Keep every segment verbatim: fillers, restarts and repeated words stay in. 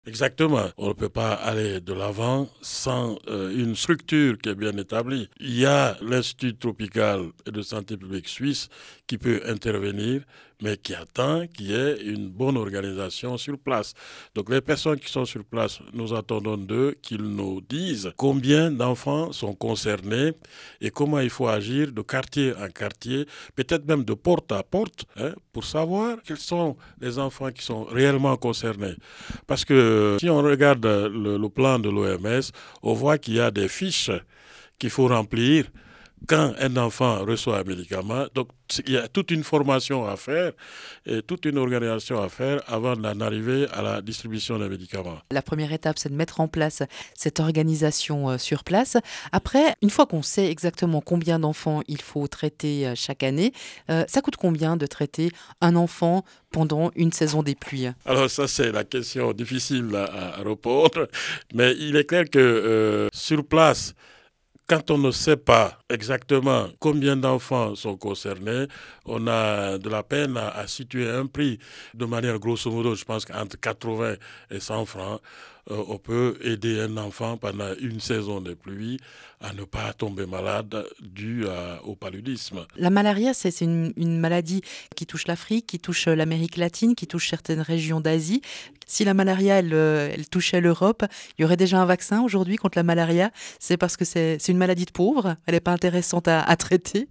Exactement. On ne peut pas aller de l'avant sans euh, une structure qui est bien établie. Il y a l'Institut tropical et de santé publique suisse qui peut intervenir, mais qui attend qu'il y ait une bonne organisation sur place. Donc les personnes qui sont sur place, nous attendons d'eux qu'ils nous disent combien d'enfants sont concernés et comment il faut agir de quartier en quartier, peut-être même de porte à porte, hein, pour savoir quels sont les enfants qui sont réellement concernés. Parce que si on regarde le, le plan de l'O M S, on voit qu'il y a des fiches qu'il faut remplir quand un enfant reçoit un médicament. Donc, il y a toute une formation à faire et toute une organisation à faire avant d'en arriver à la distribution des médicaments. La première étape, c'est de mettre en place cette organisation euh, sur place. Après, une fois qu'on sait exactement combien d'enfants il faut traiter euh, chaque année, euh, ça coûte combien de traiter un enfant pendant une saison des pluies? Alors ça, c'est la question difficile à, à répondre, mais il est clair que euh, sur place, quand on ne sait pas exactement combien d'enfants sont concernés, on a de la peine à, à situer un prix. De manière grosso modo, je pense qu'entre quatre-vingts et cent francs, euh, on peut aider un enfant pendant une saison de pluie à ne pas tomber malade dû à- au paludisme. La malaria, c'est c'est une, une maladie qui touche l'Afrique, qui touche euh, l'Amérique latine, qui touche certaines régions d'Asie. Si la malaria, elle, euh, elle touchait l'Europe, il y aurait déjà un vaccin aujourd'hui contre la malaria. C'est parce que c'est c'est une maladie de pauvres. Elle n'est pas intéressante à, à traiter.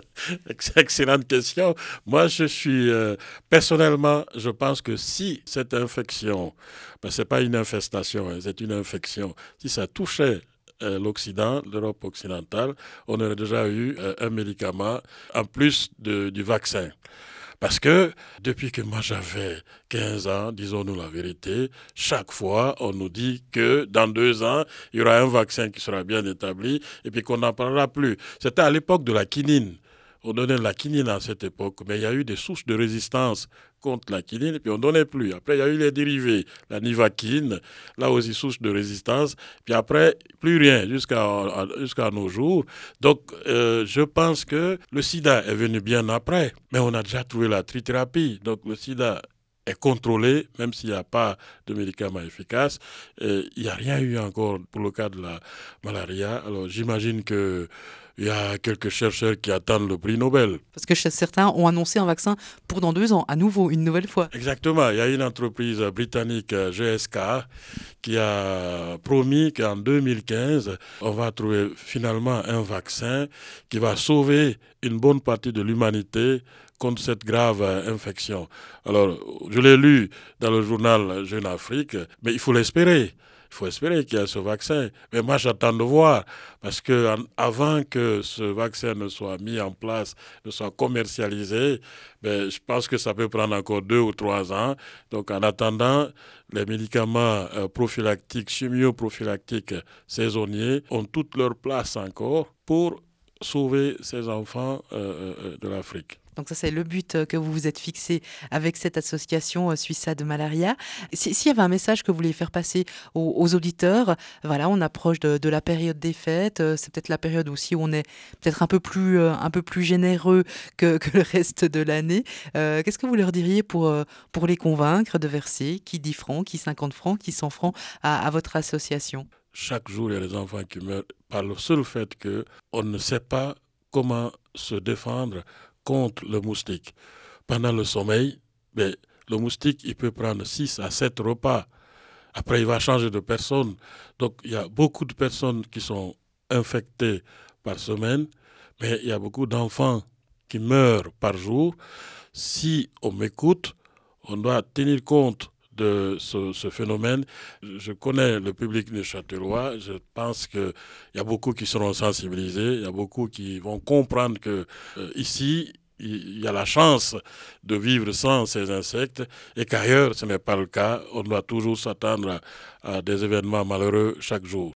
Ex- Excellente question. Moi, je suis euh, personnellement, je pense que si cette infection, ben, c'est pas une infestation, hein, c'est une infection, si ça touchait euh, l'Occident, l'Europe occidentale, on aurait déjà eu euh, un médicament en plus de- du vaccin. Parce que depuis que moi j'avais quinze ans, disons-nous la vérité, chaque fois on nous dit que dans deux ans, il y aura un vaccin qui sera bien établi et puis qu'on n'en parlera plus. C'était à l'époque de la quinine. On donnait de la quinine à cette époque, mais il y a eu des souches de résistance contre la quinine et puis on ne donnait plus. Après, il y a eu les dérivés, la nivaquine, là aussi souche de résistance, puis après, plus rien jusqu'à jusqu'à nos jours. Donc, euh, je pense que le sida est venu bien après, mais on a déjà trouvé la trithérapie. Donc, le sida est contrôlé, même s'il n'y a pas de médicaments efficaces. Et il n'y a rien eu encore pour le cas de la malaria. Alors, j'imagine que il y a quelques chercheurs qui attendent le prix Nobel. Parce que chez certains ont annoncé un vaccin pour dans deux ans, à nouveau, une nouvelle fois. Exactement, il y a une entreprise britannique, euh, G S K, qui a promis qu'en deux mille quinze, on va trouver finalement un vaccin qui va sauver une bonne partie de l'humanité contre cette grave euh, infection. Alors, je l'ai lu dans le journal Jeune Afrique, mais il faut l'espérer. Il faut espérer qu'il y ait ce vaccin. Mais moi, j'attends de voir. Parce que en- avant que ce vaccin ne soit mis en place, ne soit commercialisé, ben, je pense que ça peut prendre encore deux ou trois ans. Donc, en attendant, les médicaments euh, prophylactiques, chimioprophylactiques saisonniers ont toute leur place encore pour sauver ces enfants euh, euh, de l'Afrique. Donc ça, c'est le but euh, que vous vous êtes fixé avec cette association euh, Suissa de Malaria. Si- S'il y avait un message que vous vouliez faire passer aux, aux auditeurs, voilà, on approche de, de la période des fêtes. euh, C'est peut-être la période aussi où on est peut-être un peu plus, euh, un peu plus généreux que, que le reste de l'année. Euh, Qu'est-ce que vous leur diriez pour, euh, pour les convaincre de verser qui dix francs, qui cinquante francs, qui cent francs à, à votre association? Chaque jour, il y a des enfants qui meurent par le seul fait qu'on ne sait pas comment se défendre contre le moustique. Pendant le sommeil, ben, le moustique, il peut prendre six à sept repas. Après, il va changer de personne. Donc, il y a beaucoup de personnes qui sont infectées par semaine, mais il y a beaucoup d'enfants qui meurent par jour. Si on m'écoute, on doit tenir compte de ce, ce phénomène. Je connais le public de Châtelois. Je pense qu'il y a beaucoup qui seront sensibilisés. Il y a beaucoup qui vont comprendre que euh, ici, il y a la chance de vivre sans ces insectes et qu'ailleurs, ce n'est pas le cas. On doit toujours s'attendre à, à des événements malheureux chaque jour.